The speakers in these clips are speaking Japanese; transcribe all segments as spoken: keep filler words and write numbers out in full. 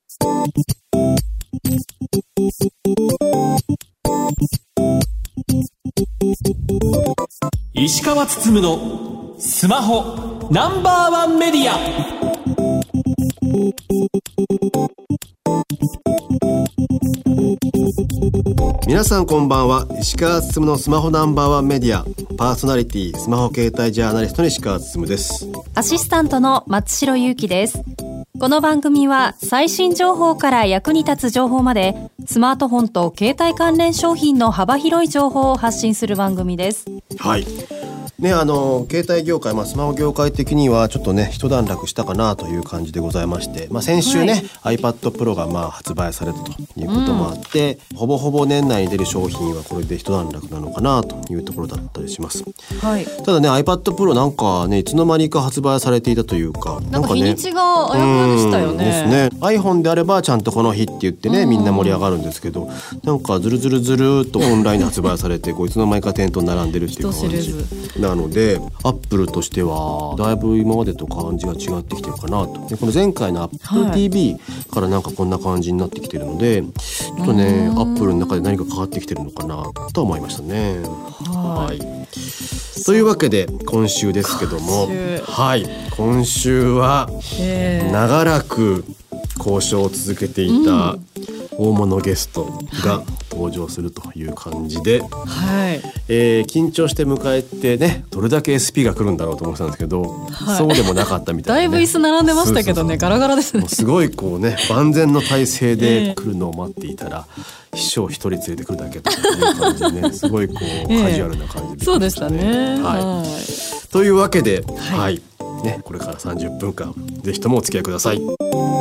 石川つつむのスマホナンバーワンメディア。 皆さんこんばんは。石川つつむのスマホナンバーワンメディアパーソナリティ、スマホ携帯ジャーナリストの石川つつむです。 アシスタントの松代ゆうきです。この番組は最新情報から役に立つ情報までスマートフォンと携帯関連商品の幅広い情報を発信する番組です。 はいね、あの携帯業界、まあ、スマホ業界的にはちょっとね一段落したかなという感じでございまして、まあ、先週ね、はい、iPad Pro がまあ発売されたということもあって、うん、ほぼほぼ年内に出る商品はこれで一段落なのかなというところだったりします、はい、ただね iPad Pro なんかねいつの間にか発売されていたというか、 なんか日にちがあやふやでしたよね。 ですね。 iPhone であればちゃんとこの日って言ってねみんな盛り上がるんですけど、なんかずるずるずるっとオンラインで発売されてこういつの間にか店頭に並んでるっていう感じなので、アップルとしてはだいぶ今までと感じが違ってきてるかなと。でこの前回の Apple ティーブイ からなんかこんな感じになってきてるので、ちょっとねアップルの中で何か変わってきてるのかなと思いましたね。はい、はい、というわけで今週ですけども、はい、今週は長らく交渉を続けていた大物ゲストが登場するという感じで、はいえー、緊張して迎えてねどれだけ エスピー が来るんだろうと思ってたんですけど、はい、そうでもなかったみたいな、ね、 だいぶ椅子並んでましたけどね、そうそうそうガラガラですね。 もうすごいこうね万全の体制で来るのを待っていたら、えー、秘書を一人連れてくるだけという感じでねすごいこう、えー、カジュアルな感じで、ね、 そうでしたね、 はいはい、というわけで、はいはいね、これからさんじゅっぷんかんぜひともお付き合いください。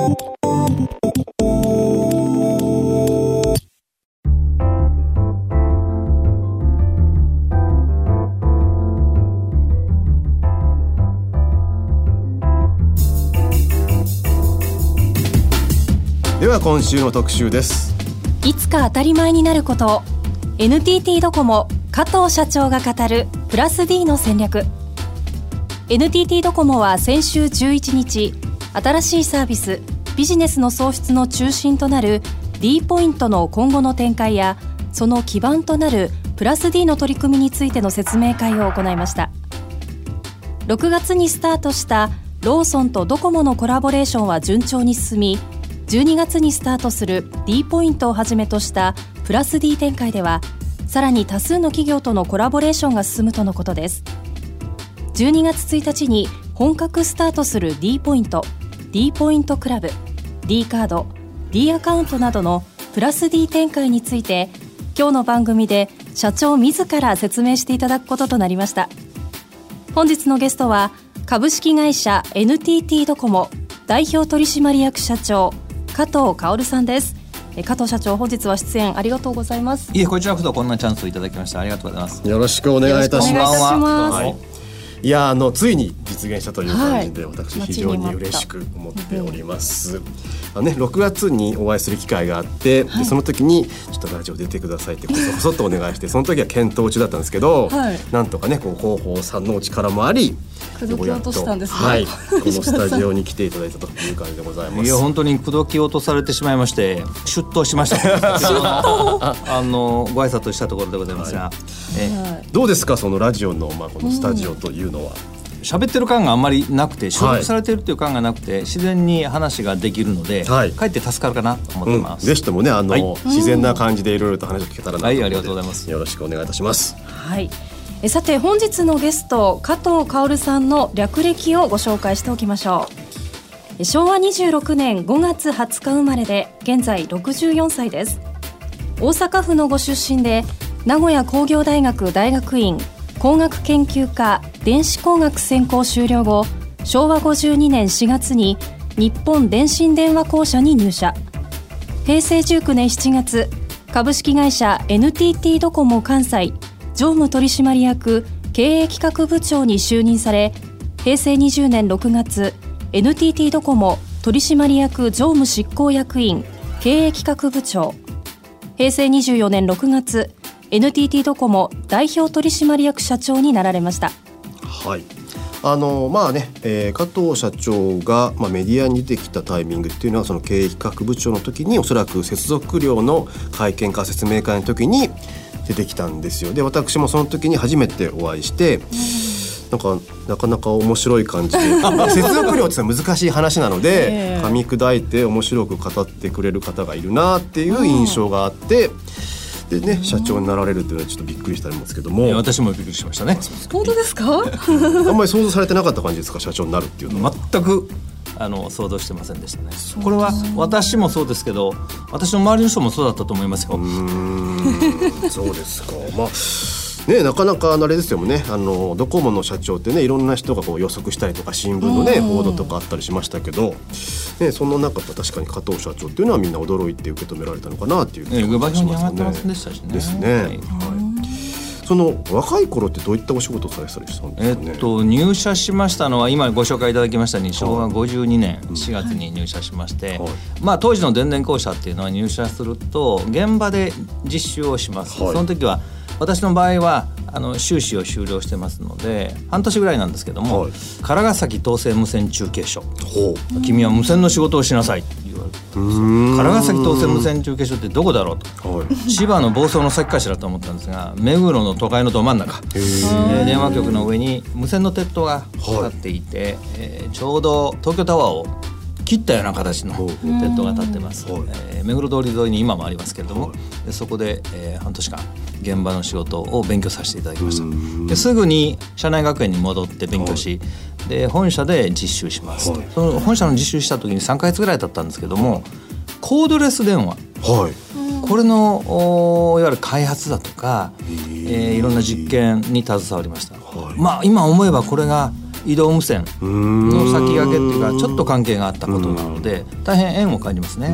では今週の特集です。 いつか当たり前になることを エヌティーティー ドコモ加藤社長が語るプラス D の戦略。 エヌティーティー ドコモは先週じゅういちにち新しいサービスビジネスの創出の中心となる D ポイントの今後の展開やその基盤となるプラス D の取り組みについての説明会を行いました。ろくがつにスタートしたローソンとドコモのコラボレーションは順調に進み、じゅうにがつにスタートする D ポイントをはじめとしたプラス D 展開ではさらに多数の企業とのコラボレーションが進むとのことです。じゅうにがつついたちに本格スタートする D ポイント、D ポイントクラブ、D カード、D アカウントなどのプラス D 展開について今日の番組で社長自ら説明していただくこととなりました。本日のゲストは株式会社 エヌティーティー ドコモ代表取締役社長加藤薫さんです。加藤社長、本日は出演ありがとうございます。 いえ、こちらこそこんなチャンスをいただきましてありがとうございます。 よろしくお願いいたします。 はい、 いやあのついに実現したという感じで、はい、私非常に嬉しく思っております、うんあのね、ろくがつにお会いする機会があって、はい、でその時にちょっとラジオ出てくださいってこそこそっとお願いしてその時は検討中だったんですけど、はい、なんとかねこう広報さんのお力もあり口説き落としたんですね、 はい、このスタジオに来ていただいたという感じでございます。 いや本当に口説き落とされてしまいまして出頭しましたあのご挨拶したところでございますが、はいえどうですかそのラジオの、まあ、このスタジオというのは。 喋ってる感があんまりなくて収録されてるっていう感がなくて、はい、自然に話ができるので、はい、かえって助かるかなと思ってます、 うん、ぜひともねあの、はい、自然な感じでいろいろと話を聞けたらなと思うので、 はい、ありがとうございます。 よろしくお願いいたします。 はい、えさて本日のゲスト加藤薫さんの略歴をご紹介しておきましょう。しょうわにじゅうろくねんごがつはつか生まれで現在ろくじゅうよんさいです。大阪府のご出身で名古屋工業大学大学院工学研究科電子工学専攻修了後、しょうわごじゅうにねんしがつに日本電信電話公社に入社。へいせいじゅうきゅうねんしちがつ株式会社 エヌティーティー ドコモ関西常務取締役経営企画部長に就任され、へいせいにじゅうねんろくがつ エヌティーティー ドコモ取締役常務執行役員経営企画部長、へいせいにじゅうよねんろくがつエヌティーティー ドコモ代表取締役社長になられました。 はい、 あのまあね、えー、加藤社長が、まあ、メディアに出てきたタイミングっていうのはその経営企画部長の時におそらく接続料の会見か説明会の時に出てきたんですよ。で私もその時に初めてお会いして、なんかなかなか面白い感じで接続料って難しい話なので噛み砕いて面白く語ってくれる方がいるなっていう印象があって、でね、社長になられるというのはちょっとびっくりしたんですけども、 私もびっくりしましたね。 本当ですか？ あんまり想像されてなかった感じですか、社長になるっていうのは。 全くあの想像してませんでしたね。これは私もそうですけど、私の周りの人もそうだったと思いますよ。 うーんそうですか。まあね、なかなかあれですよね、あのドコモの社長ってね、いろんな人がこう予測したりとか新聞のね報道とかあったりしましたけど、ね、その中で確かに加藤社長っていうのはみんな驚いて受け止められたのかなっていう気がしますね。ですね、はいはい、その若い頃ってどういったお仕事をされてたりしたんですかね。 えっと、入社しましたのは今ご紹介いただきましたようにしょうわごじゅうにねんしがつに入社しまして、はい、まあ、当時の電電公社っていうのは入社すると現場で実習をします、はい、その時は私の場合はあの修士を修了してますので半年ぐらいなんですけども、はい、唐ヶ崎東西無線中継所、君は無線の仕事をしなさいって言われて、唐ヶ崎東西無線中継所ってどこだろうと、はい、千葉の房総の先かしらと思ったんですが、目黒の都会のど真ん中、えー、電話局の上に無線の鉄塔が立っていて、はい、えー、ちょうど東京タワーを切ったような形の鉄塔が立ってます、はい、えー、目黒通り沿いに今もありますけれども、はい、そこで、えー、半年間現場の仕事を勉強させていただきました。ですぐに社内学園に戻って勉強し、はい、で本社で実習しますと、はい、その本社の実習した時にさんかげつぐらいだったんですけども、はい、コードレス電話、はい、これのいわゆる開発だとか、えー、いろんな実験に携わりました、はい、まあ、今思えばこれが移動無線の先駆けっていうかちょっと関係があったことなので大変縁を感じますね。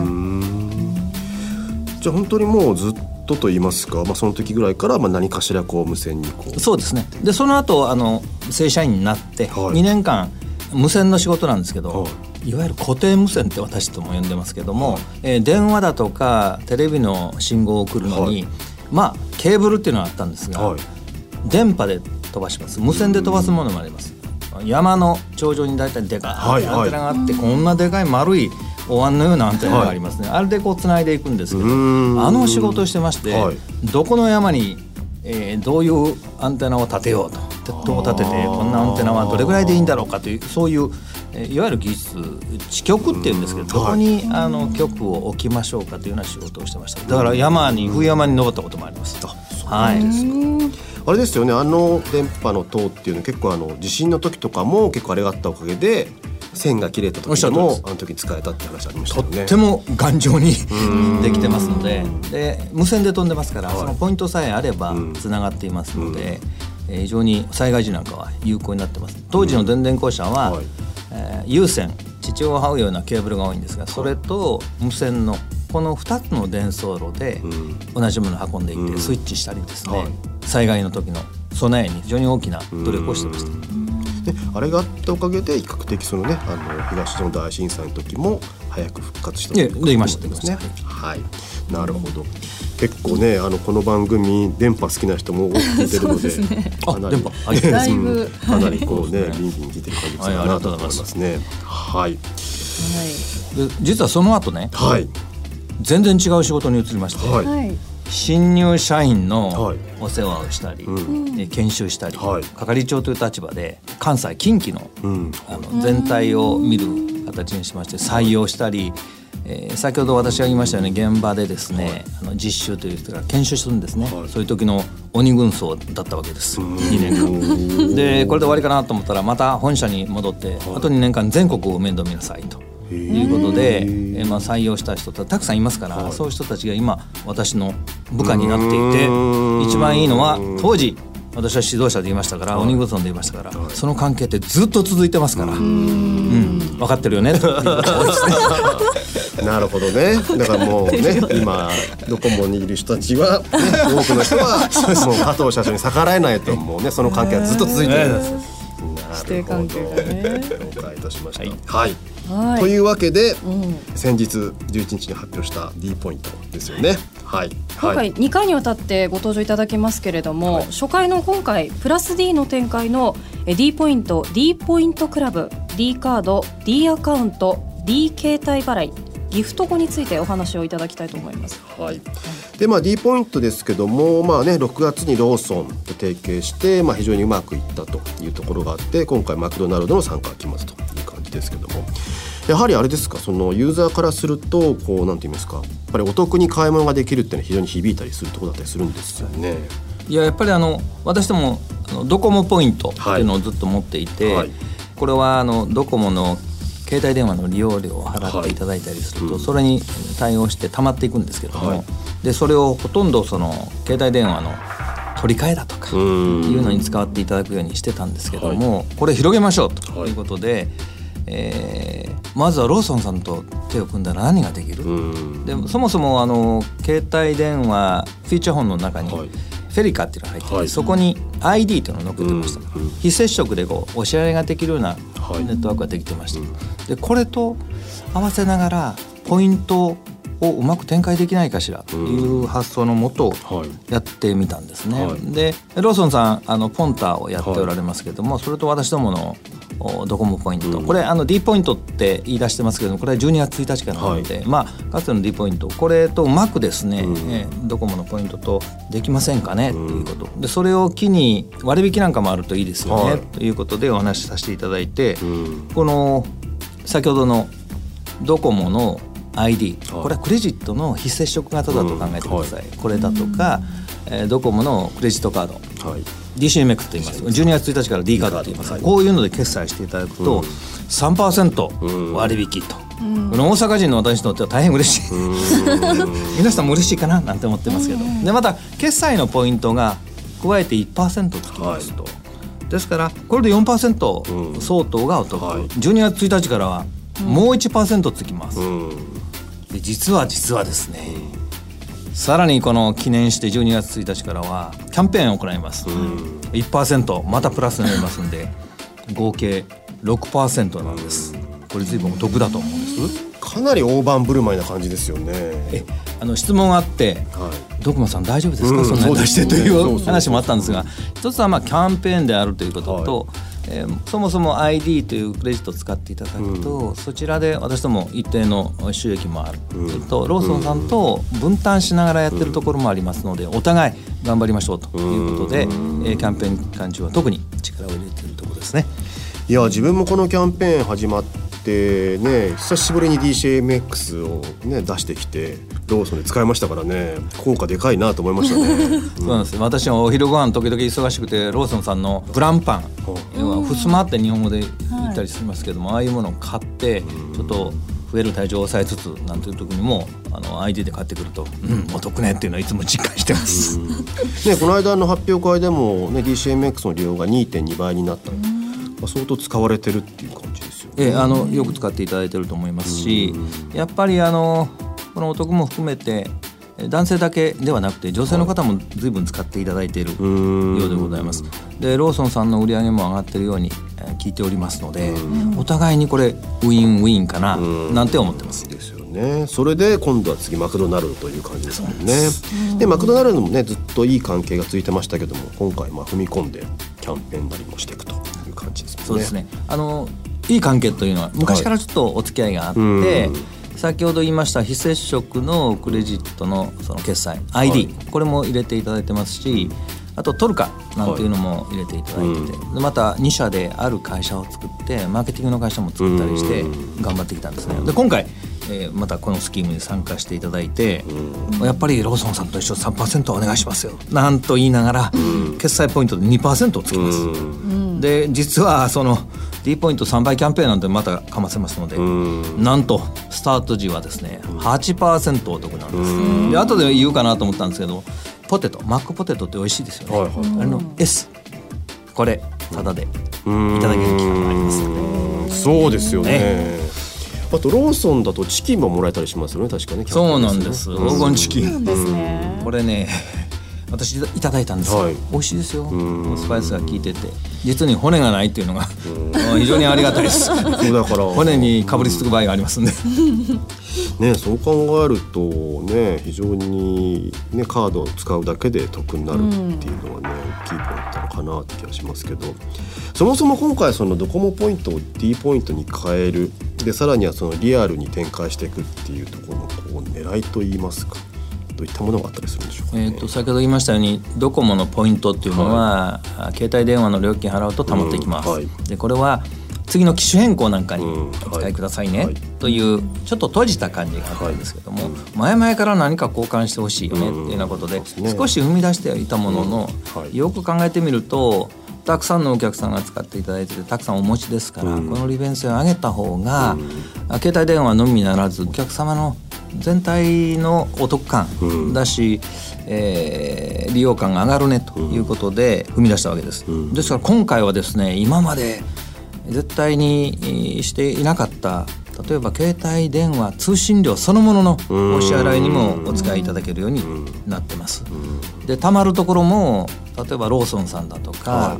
じゃあ本当にもうずっとと言いますか、まあ、その時ぐらいからまあ何かしらこう無線にこう。 そうですね。でその後あの正社員になってにねんかん無線の仕事なんですけど、はい、いわゆる固定無線って私とも呼んでますけども、はい、えー、電話だとかテレビの信号を送るのに、はい、まあケーブルっていうのはあったんですが、はい、電波で飛ばします。無線で飛ばすものもあります。山の頂上にだいたいでかいアンテナがあって、はいはい、こんなでかい丸いお椀のようなアンテナがありますね、はい、あれでこうつないでいくんですけど、あの仕事をしてまして、はい、どこの山に、えー、どういうアンテナを立てようと、鉄塔を立ててこんなアンテナはどれぐらいでいいんだろうかという、そういう、えー、いわゆる技術地局っていうんですけど、どこにあの局を置きましょうかというような仕事をしてました。だから山に冬山に登ったこともあります。 はい、あれですよね、あの電波の塔っていうのは結構あの地震の時とかも結構あれがあったおかげで線が切れた時もあの時使えたって話ありましたよね。 とっても頑丈にできてますので、で無線で飛んでますから、はい、そのポイントさえあればつながっていますので、えー、非常に災害時なんかは有効になってます。当時の電電公社は、はい、えー、有線地上を這うようなケーブルが多いんですが、それと無線のこのふたつの伝送路で同じものを運んでいってスイッチしたりですね、はい、災害の時の備えに非常に大きな努力をしてました。 であれがあったおかげで比較的そのね、あの東日本大震災の時も早く復活したということですね。はい、なるほど。結構ね、あのこの番組電波好きな人も多く聞いてるので、 そうですね、 かなりあ電波だいぶかなりこうねビンビン聞いてる感じかなと思いますね。はい。はい、で実はその後ね、はい、全然違う仕事に移りまして、はい、新入社員のお世話をしたり、はい、研修したり、はい、係長という立場で関西近畿 の,、うん、あの全体を見る形にしまして採用したり、えー、先ほど私が言いましたように現場でですね、はい、あの実習という人が研修するんですね、はい、そういう時の鬼軍曹だったわけです。にねんかんでこれで終わりかなと思ったらまた本社に戻って、はい、あとにねんかん全国を面倒見なさいということで、えーまあ、採用した人たたくさんいますから、はい、そういう人たちが今私の部下になっていて、一番いいのは当時私は指導者で言いましたから、はい、鬼軍曹で言いましたから、はい、その関係ってずっと続いてますから、うん、うん、分かってるよねということですね。なるほどね。だからもうね今ドコモにいる人たちは、ね、多くの人はもう加藤社長に逆らえないと、もうねその関係はずっと続いてるんです。 師弟関係がね。 了解いたしました。はい、はい。 はい、 というわけで、 うん、 先日じゅういちにちに発表した D ポイントですよね。はい、 今回にかいにわたってご登場いただきますけれども、はい、初回の今回プラス D の展開の D ポイント D ポイントクラブ D カード D アカウント D 携帯払いギフト後についてお話をいただきたいと思います。 はい、でまあ、D ポイントですけども、まあね、ろくがつにローソンと提携して、まあ、非常にうまくいったというところがあって、今回マクドナルドの参加が決まったという感じですけども、やはりあれですか、そのユーザーからするとこうなんて言いますか、やっぱりお得に買い物ができるっていうのは非常に響いたりするところだったりするんですよね。 いややっぱりあの私どもあのドコモポイントっていうのをずっと持っていて、はいはい、これはあのドコモの携帯電話の利用料を払っていただいたりすると、はい、うん、それに対応して溜まっていくんですけども、はい、でそれをほとんどその携帯電話の取り替えだとかいうのに使っていただくようにしてたんですけども、はい、これ広げましょうということで、はい、えー、まずはローソンさんと手を組んだら何ができる、でそもそもあの携帯電話フィーチャーフォンの中に、はい、フェリカっていうのが入っていて、はい、そこに アイディー というのを載っけてました、うんうん、非接触でこうお支払いができるようなネットワークができてました、はい、でこれと合わせながらポイントをうまく展開できないかしらという発想のもとやってみたんですね、はい、でローソンさんあのポンタをやっておられますけれども、はい、それと私どものドコモポイント、うん、これあの D ポイントって言い出してますけども、これはじゅうにがつついたちからなので、はい、まあかつての D ポイントこれとうまくですね、うん、えドコモのポイントとできませんかね、うん、ということで、それを機に割引なんかもあるといいですよね、はい、ということでお話しさせていただいて、うん、この先ほどのドコモの アイディー、はい、これはクレジットの非接触型だと考えてください、うんはい、これだとか、えー、ドコモのクレジットカード、はい、ディーシーエムエックス と言います。じゅうにがつついたちから D カードと言います、はい、こういうので決済していただくと、うん、さんパーセント 割引と、うん、この大阪人の私にとっては大変嬉しい皆さんも嬉しいかななんて思ってますけど、でまた決済のポイントが加えて いちパーセント つきますと、はい、ですからこれで よんパーセント 相当がお得、うんはい、じゅうにがつついたちからはもう いちパーセント つきます、うん、で実は実はですね、うん、さらにこの記念してじゅうにがつついたちからはキャンペーンを行います、うん、いちパーセント またプラスになりますんで合計 ろくパーセント なんです。これ随分お得だと思うんです。 かなり大盤振る舞いな感じですよね。 えあの質問があって、はい、ドコモさん大丈夫ですか、うん、そんなに出してという話もあったんですが、一つはまあキャンペーンであるということと、はい、えー、そもそも アイディー というクレジットを使っていただくと、うん、そちらで私ども一定の収益もある、うん、それとローソンさんと分担しながらやってるところもありますので、お互い頑張りましょうということで、うん、えー、キャンペーン期間中は特に力を入れているところですね。 いや自分もこのキャンペーン始まってね、久しぶりに ディーシーエムエックス を、ね、出してきてローソンで使いましたからね、効果でかいなと思いましたね、うん、 そうなんです。私はお昼ご飯時々忙しくてローソンさんのプランパン、うん、ふすまって日本語で言ったりしますけども、はい、ああいうものを買ってちょっと増える体重を抑えつつなんていう時にもあの アイディー で買ってくると、うん、お得ねっていうのはいつも実感してます、うんね、 この間の発表会でも、ね、ディーシーエムエックス の利用が にてんにばいになった、うん、まあ、相当使われてるっていう感じですよね。 えあのよく使っていただいてると思いますし、やっぱりあのこのお得も含めて男性だけではなくて女性の方も随分使っていただいているようでございます。でローソンさんの売り上げも上がっているように聞いておりますので、お互いにこれウィンウィンかななんて思ってます。 ですよね。それで今度は次マクドナルドという感じですもんね。でマクドナルドもねずっといい関係が続いてましたけども、今回まあ踏み込んでキャンペーンなりもしていくという感じですもんね。 そうですね。あのいい関係というのは昔からちょっとお付き合いがあって、はい、先ほど言いました非接触のクレジットのその決済 アイディー、はい、これも入れていただいてますし、あとトルカなんていうのも入れていただいてて、はい、でまたに社である会社を作ってマーケティングの会社も作ったりして頑張ってきたんですね。で今回、えー、またこのスキームに参加していただいて、やっぱりローソンさんと一緒 さんパーセント お願いしますよなんと言いながら決済ポイントで にパーセント をつきます。で実はその D ポイントさんばいキャンペーンなんてまたかませますので、なんとスタート時はですね はちパーセント お得なんです。で後で言うかなと思ったんですけど、ポテトマックポテトって美味しいですよね、はいはい、あの S これタダでいただける期間がありますので。 そうですよね、ね。あとローソンだとチキンももらえたりしますよね、確かね。 そうなんです。黄金チキン、うん、これね私いただいたんですよ、はい、美味しいですよ。スパイスが効いてて実に骨がないっていうのが非常にありがたいですそうだから骨にかぶりつく場合がありますんでね、そう考えるとね非常に、ね、カードを使うだけで得になるっていうのはね、大きいポイントなのかなって気がしますけど、そもそも今回そのドコモポイントを D ポイントに変えるでさらにはそのリアルに展開していくっていうところのこう狙いといいますかどういったものがあったりするんでしょうかね。 えー、と先ほど言いましたようにドコモのポイントっていうのは、はい、携帯電話の料金払うと貯まっていきます、うんはい、でこれは次の機種変更なんかにお使いくださいね、うんはい、というちょっと閉じた感じがあったんですけども、はい、前々から何か交換してほしいよねっていうようなことで、うん、少し踏み出していたものの、うんはい、よく考えてみるとたくさんのお客さんが使っていただいててたくさんお持ちですから、うん、この利便性を上げた方が、うん、携帯電話のみならずお客様の全体のお得感だし、うんえー、利用感が上がるねということで踏み出したわけです、うん、ですから今回はですね今まで絶対にしていなかった例えば携帯電話通信料そのもののお支払いにもお使いいただけるようになってます。で貯まるところも例えばローソンさんだとか、はい、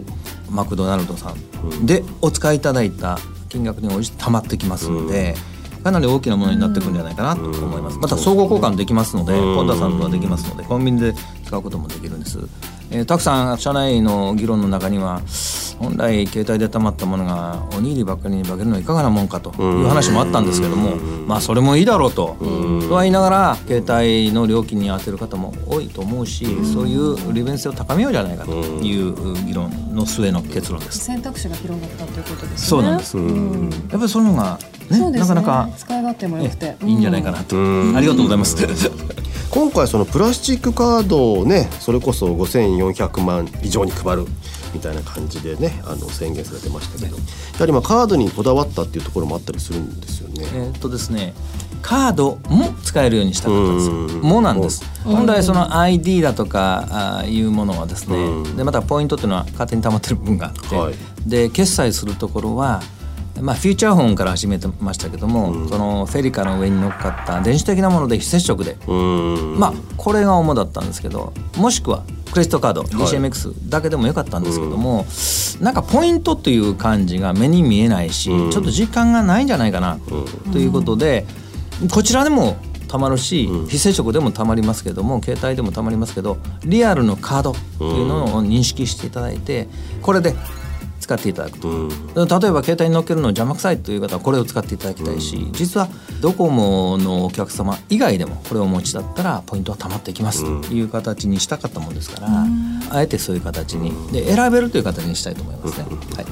マクドナルドさんでお使いいただいた金額に応じて貯まってきますので、かなり大きなものになってくるんじゃないかなと思います。また相互交換できますので本田さんとはできますのでコンビニで使うこともできるんです。えー、たくさん社内の議論の中には本来携帯で貯まったものがおにぎりばっかりに化けるのはいかがなもんかという話もあったんですけども、まあそれもいいだろうととは言いながら携帯の料金に当てる方も多いと思うし、そういう利便性を高めようじゃないかという議論の末の結論です。 選択肢が広がったということですね。 そうなんです。やっぱりそういうのがね、ねなかなか使い勝手も良くていいんじゃないかなと。ありがとうございます今回そのプラスチックカードをねそれこそごせんよんひゃくまん以上に配るみたいな感じでねあの宣言されてましたけど、やはりまあカードにこだわったっていうところもあったりするんですよね。 えーっとですねカードも使えるようにしたかったんですよ。もなんです。本来その アイディー だとかあいうものはですね、でまたポイントっていうのは勝手に溜まってる部分があって、はい、で決済するところはまあ、フューチャーフォンから始めてましたけども、うん、そのフェリカの上に乗っかった電子的なもので非接触で、まあこれが主だったんですけど、もしくはクレジットカード ディーシーエムエックス だけでもよかったんですけども、はい、なんかポイントという感じが目に見えないし、うん、ちょっと時間がないんじゃないかなということで、うん、こちらでもたまるし、うん、非接触でもたまりますけども携帯でもたまりますけどリアルのカードというのを認識していただいてこれで使っていただくと、うん、例えば携帯に乗っけるの邪魔くさいという方はこれを使っていただきたいし、うん、実はドコモのお客様以外でもこれをお持ちだったらポイントは貯まってきますという形にしたかったものですから、うん、あえてそういう形にで選べるという形にしたいと思いますね、うんはい、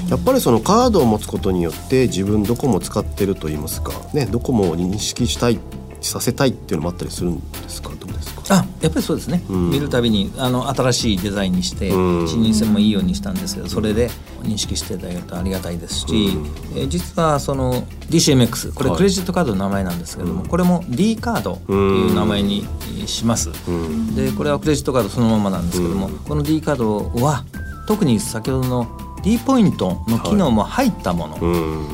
やっぱりそのカードを持つことによって自分ドコモを使ってるといいますか、ね、ドコモを認識したいさせたいっていうのもあったりするんですか。どうですか。 あ、やっぱりそうですね、うん、見るたびにあの新しいデザインにして視認性もいいようにしたんですけど、それで認識していただけるとありがたいですし、うんえー、実はその ディーシーエムエックス これクレジットカードの名前なんですけども、はい、これも D カードという名前にします、うん、でこれはクレジットカードそのままなんですけども、うん、この D カードは特に先ほどの D ポイントの機能も入ったもの、はいうん、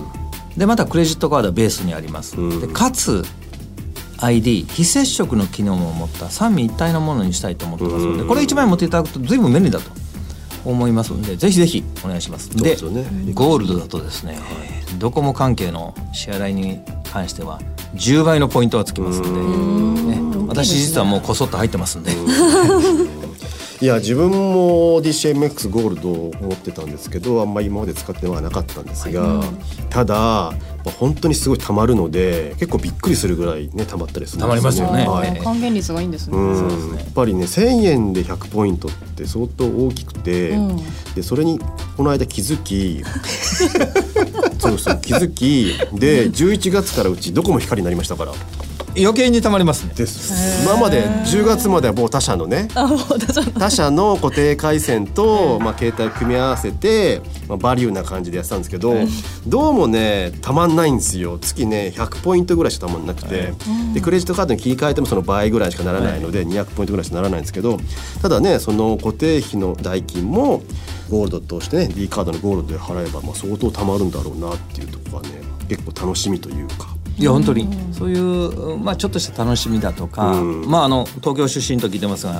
でまたクレジットカードはベースにあります、うん、でかつアイディー 非接触の機能を持った三位一体のものにしたいと思ってますので、これいちまい持っていただくと随分便利だと思いますのでぜひぜひお願いします。で、ね、ゴールドだとですね、はい、ドコモ関係の支払いに関してはじゅうばいのポイントがつきますので、ね、私実はもうこそっと入ってますんでいや自分も ディーシーエムエックス ゴールドを持ってたんですけどあんまり今まで使ってはなかったんですが、はい、ただ本当にすごい溜まるので結構びっくりするぐらいね溜まったりするんですよね。溜まりますよね、 はい、還元率がいいんですね。 うんそうですね。 やっぱりねせんえんでひゃくポイントって相当大きくて、うん、でそれにこの間気づきそうそう気づきでじゅういちがつからうちドコモ光になりましたから余計にたまりますね。 です今までじゅうがつまではもう他社のね他社の固定回線と、まあ、携帯を組み合わせて、まあ、バリューな感じでやってたんですけどどうもねたまんないんですよ。月ねひゃくポイントぐらいしかたまんなくてでクレジットカードに切り替えてもその倍ぐらいしかならないのでにひゃくポイントぐらいしかならないんですけど、ただねその固定費の代金もゴールドとしてね D カードのゴールドで払えば、まあ、相当たまるんだろうなっていうところがね結構楽しみというか。 いや本当にそういう、まあ、ちょっとした楽しみだとか、うんまあ、あの東京出身と聞いてますが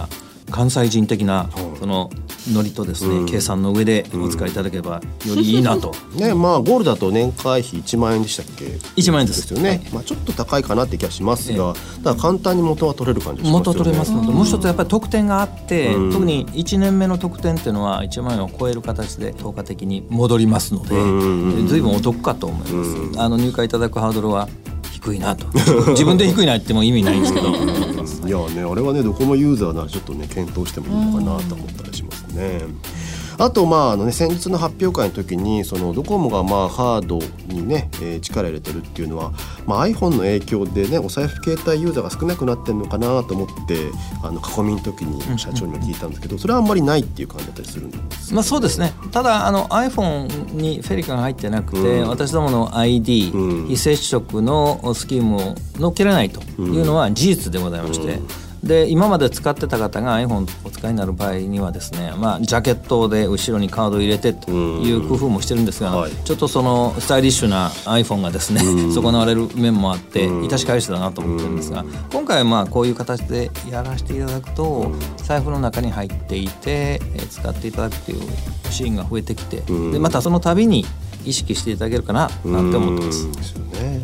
関西人的なそのノリとですね、うん、計算の上でお使いいただければよりいいなと、 うんね、まあゴールドだと年会費いちまんえんでしたっけ。 いちまんえんですですよね、はい、まあ、ちょっと高いかなって気がしますが、ええ、ただ簡単に元は取れる感じがしますよね。 元は取れますので、うん、もう一つやっぱり特典があって、うん、特にいちねんめの特典っていうのはいちまんえんを超える形で等価的に戻りますので、うん、随分お得かと思います、うん、あの入会いただくハードルは低いなと自分で低いなっても意味ないんですけどいやね、あれはねドコモユーザーならちょっとね検討してもいいのかなと思ったりしますね。あとまああのね先日の発表会の時にそのドコモがまあハードにね、えー、力入れてるっていうのは、まあ、iPhone の影響でねお財布携帯ユーザーが少なくなってるのかなと思ってあの囲みの時に社長にも聞いたんですけど、それはあんまりないっていう感じだったりするんです、ね。 まあそうですね。ただあの iPhone にフェリカが入ってなくて、うん、私どもの アイディー、うん、非接触のスキームを乗っけれないというのは事実でございまして、うんで今まで使ってた方が iPhone をお使いになる場合にはですね、まあ、ジャケットで後ろにカードを入れてという工夫もしてるんですが、はい、ちょっとそのスタイリッシュな iPhone がですね損なわれる面もあって致し返しだなと思ってるんですが、今回はまあこういう形でやらせていただくと財布の中に入っていて使っていただくというシーンが増えてきて、でまたその度に意識していただけるかななんて思ってます。 ですよね。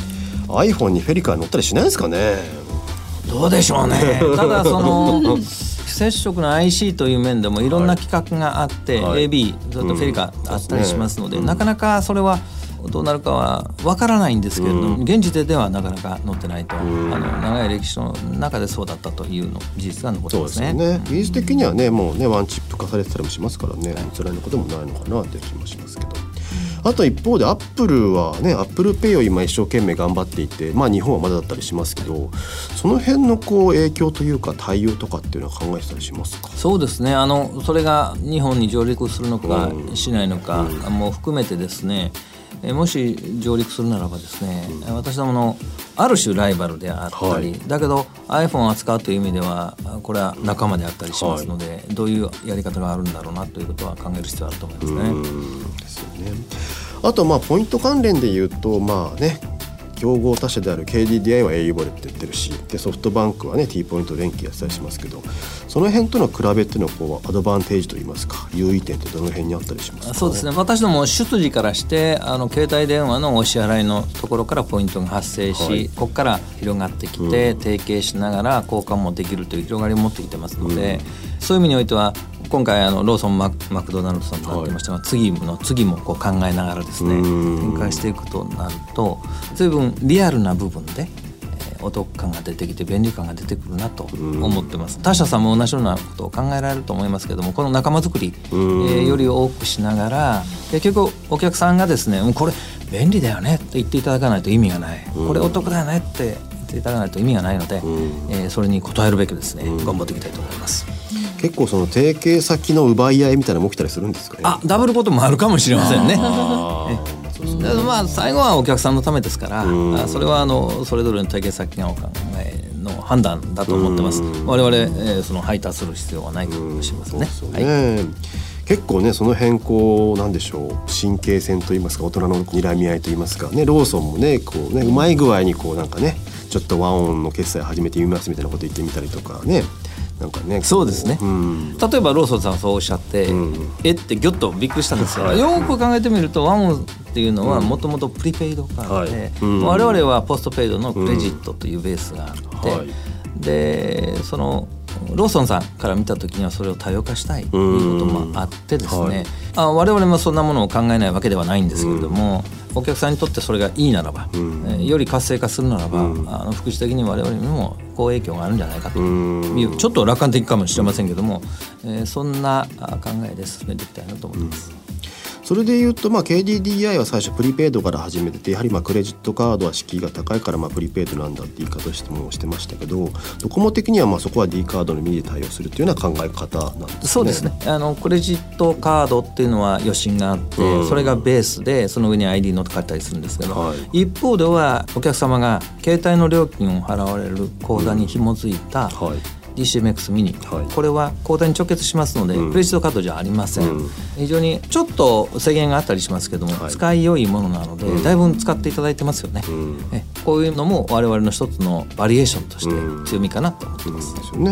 iPhone にフェリカ乗ったりしないですかね。 どうでしょうね。ただその非接触の アイシー という面でもいろんな規格があって、はい、エービー それとフェリカあったりしますので、うん、なかなかそれはどうなるかは分からないんですけれども、うん、現時点ではなかなか載ってないと、うん、あの長い歴史の中でそうだったというの事実が残ってますね。 そうですね。技術的にはねもうねワンチップ化されてたりもしますからね、はい、それのこともないのかなという気もしますけど、あと一方でアップルはねアップルペイを今一生懸命頑張っていて、まあ日本はまだだったりしますけど、その辺のこう影響というか対応とかっていうのは考えてたりしますか。 そうですね。あのそれが日本に上陸するのかしないのかも含めてですね、もし上陸するならばですね、うん、私どものある種ライバルであったり、はい、だけど iPhone を扱うという意味ではこれは仲間であったりしますので、はい、どういうやり方があるんだろうなということは考える必要があると思いますね。 うんですよね。あとまあポイント関連で言うとまあね競合他社である ケーディーディーアイ は エーユー ウォレットやってるし、でソフトバンクはね T ポイント連携やってたりしますけど、その辺との比べっていうのはこうアドバンテージといいますか優位点ってどの辺にあったりしますか。 そうですね。私ども出自からしてあの携帯電話のお支払いのところからポイントが発生し、はい、ここから広がってきて、うん、提携しながら交換もできるという広がりを持ってきてますので、うん、そういう意味においては今回あのローソン マ, マクドナルドさんとなってましたが、はい、次の次もこう考えながらですね展開していくとなると随分リアルな部分で、えー、お得感が出てきて便利感が出てくるなと思ってます。他社さんも同じようなことを考えられると思いますけども、この仲間づくり、えー、より多くしながら結局お客さんがですねもうこれ便利だよねって言っていただかないと意味がない、これお得だよねって言っていただかないと意味がないので、えー、それに応えるべくですね頑張っていきたいと思います。 結構その提携先の奪い合いみたいなのも起きたりするんですかね。 あ、ダブルこともあるかもしれませんね。えまあ最後はお客さんのためですから、あそれはあのそれぞれの提携先がお考えの判断だと思ってます。我々、えー、その配達する必要はないかもしれませんね。 そうですよね。はい、結構ねその辺こうなんでしょう神経戦といいますか大人の睨み合いといいますかね、ローソンもねこうねうまい具合にこうなんかねちょっとワンオンの決済始めてみますみたいなこと言ってみたりとかね。なんかね、 そうですね、うん、例えばローソンさんそうおっしゃって、うん、えってギョッとびっくりしたんですが、よく考えてみるとワンオンっていうのはもともとプリペイドカードで、はいうん、我々はポストペイドのクレジットというベースがあって、うんはい、でそのローソンさんから見た時にはそれを多様化したいということもあってですね、はい、あ我々もそんなものを考えないわけではないんですけれども、うん、お客さんにとってそれがいいならば、うんえー、より活性化するならば、うん、あの福祉的に我々にも好影響があるんじゃないかという、うん、ちょっと楽観的かもしれませんけども、えー、そんな考えで進めていきたいなと思っています。うんそれでいうと、まあ、ケーディーディーアイ は最初プリペイドから始めてて、やはりまあクレジットカードは敷居が高いからまあプリペイドなんだって言い方してもしてましたけど、ドコモ的にはまあそこは D カードのみで対応するというような考え方なんですね。 そうですね。あのクレジットカードっていうのは余震があって、うん、それがベースでその上に アイディー 乗っかったりするんですけど、はい、一方ではお客様が携帯の料金を払われる口座に紐づいた、うんはいディーシーエムエックス ミニ、はい、これは口座に直結しますので、うん、クレジットカードじゃありません、うん、非常にちょっと制限があったりしますけども、はい、使いよいものなので、うん、だいぶ使っていただいてますよね、うん、えこういうのも我々の一つのバリエーションとして強みかなと思ってます、 うんうんですよね。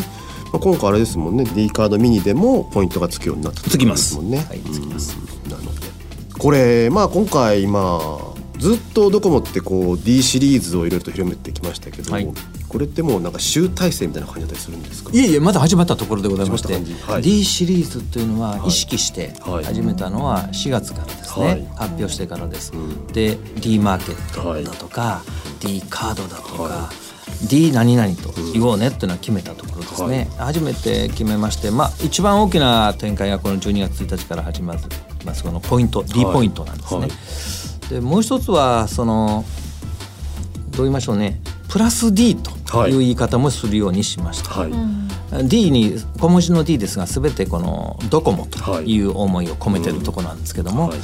まあ、今回あれですもんね D カードミニでもポイントがつくようになったってことですもんね。 はいつきます。 なのでこれまあ今回まあずっとドコモってこう D シリーズをいろいろと広めてきましたけど、はい、これってもうなんか集大成みたいな感じだったりするんですか？ いえいえまだ始まったところでございまして、 はい、 D シリーズというのは意識して始めたのはしがつからですね、はい、発表してからです、うん、で D マーケットだとか、はい、D カードだとか、はい、D 何々と言おうねっていうのは決めたところですね、はい、初めて決めまして、まあ、一番大きな展開がこのじゅうにがつついたちから始まる、まあ、そのポイント D ポイントなんですね、はいはい、でもう一つはそのどう言いましょうねプラス D という言い方もするようにしました、はい、D に小文字の D ですが全てこのドコモという思いを込めてるところなんですけども、はいうんはい、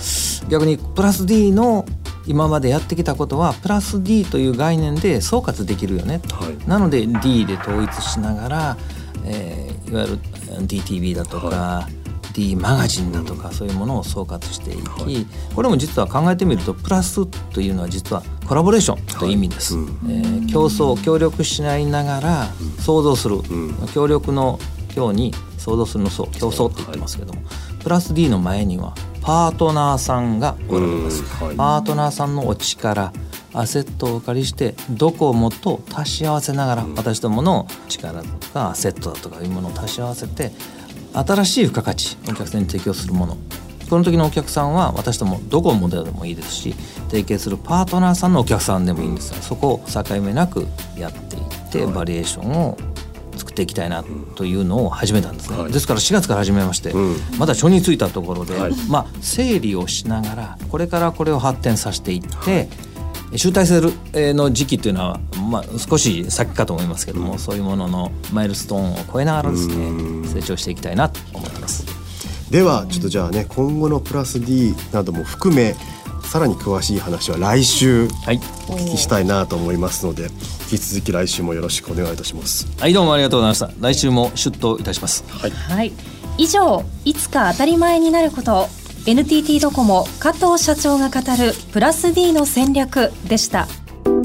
逆にプラス D の今までやってきたことはプラス D という概念で総括できるよね、はい、なので D で統一しながら、えー、いわゆる ディーティービー だとか、はいD マガジンだとかそういうものを総括していき、はい、これも実は考えてみるとプラスというのは実はコラボレーションという意味です、はいうんえー、競争協力し合いながら創造する、うん、協力の協に創造するのそう競争って言ってますけども、はい、プラス D の前にはパートナーさんがおられます、はい、パートナーさんのお力アセットをお借りしてドコモと足し合わせながら、うん、私どもの力とかアセットだとかいうものを足し合わせて新しい付加価値お客さんに提供するものこの時のお客さんは私どもドコモでもいいですし提携するパートナーさんのお客さんでもいいんですがそこを境目なくやっていってバリエーションを作っていきたいなというのを始めたんですね、はい、ですからしがつから始めまして、うん、まだ初についたところで、はいまあ、整理をしながらこれからこれを発展させていって、はい集大成の時期というのは、まあ、少し先かと思いますけども、うん、そういうもののマイルストーンを超えながらですね成長していきたいなと思います。 ではちょっとじゃあね今後のプラス D なども含めさらに詳しい話は来週お聞きしたいなと思いますので、はい、引き続き来週もよろしくお願いいたします。 はいどうもありがとうございました。来週も出頭いたします。 はい、はい、以上いつか当たり前になることエヌティーティー ドコモ加藤社長が語るプラス D の戦略でした。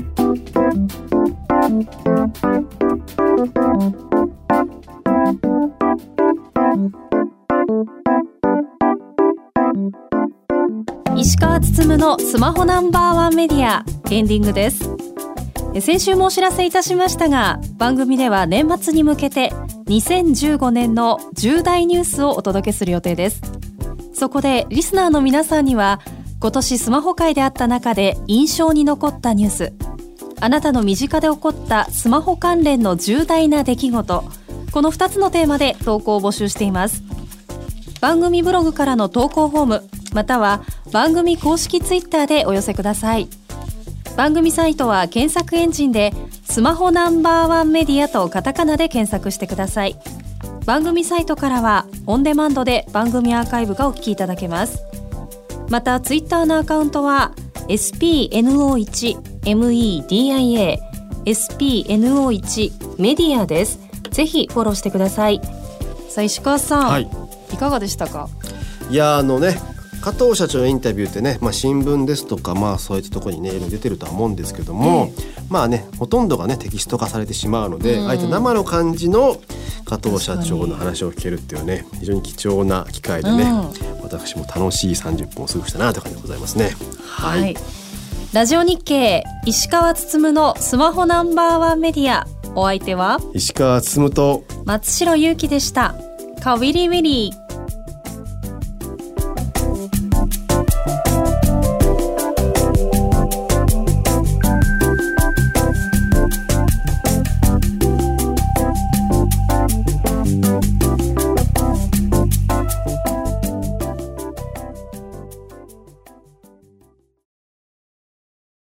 石川つつむのスマホナンバーワンメディアエンディングです。先週もお知らせいたしましたが番組では年末に向けてにせんじゅうごねんの重大ニュースをお届けする予定です。そこでリスナーの皆さんには今年スマホ界であった中で印象に残ったニュースあなたの身近で起こったスマホ関連の重大な出来事このふたつのテーマで投稿を募集しています。番組ブログからの投稿フォームまたは番組公式ツイッターでお寄せください。番組サイトは検索エンジンでスマホナンバーワンメディアとカタカナで検索してください。番組サイトからはオンデマンドで番組アーカイブがお聞きいただけます。またツイッターのアカウントは エスピーエヌオーワン メディア エスピーエヌオーワン メディアです。ぜひフォローしてください。さあ石川さん、はい、いかがでしたか？ いやあのね加藤社長のインタビューってね、まあ、新聞ですとか、まあ、そういったところにね出てるとは思うんですけども、えー、まあねほとんどがねテキスト化されてしまうので、うん、あえて生の感じの加藤社長の話を聞けるっていうね非常に貴重な機会でね、うん、私も楽しいさんじゅっぷんを過ごしたなという感じでございますね。 はい、はい、ラジオ日経石川つつむのスマホナンバーワンメディアお相手は石川つつむと松代ゆうきでした。かウィリウィリー